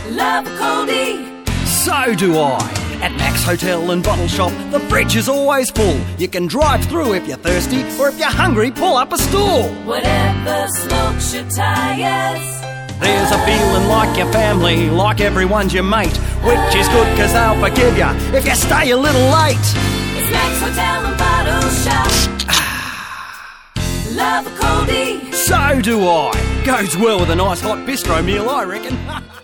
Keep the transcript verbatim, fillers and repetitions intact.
Love a coldie. So do I. At Max Hotel and Bottle Shop, the fridge is always full. You can drive through if you're thirsty, or if you're hungry, pull up a stool. Whatever smokes your tires. There's a feeling like your family, like everyone's your mate, which is good because they'll forgive you if you stay a little late. It's Max Hotel and Bottle Shop. Love a coldie. So do I. Goes well with a nice hot bistro meal, I reckon.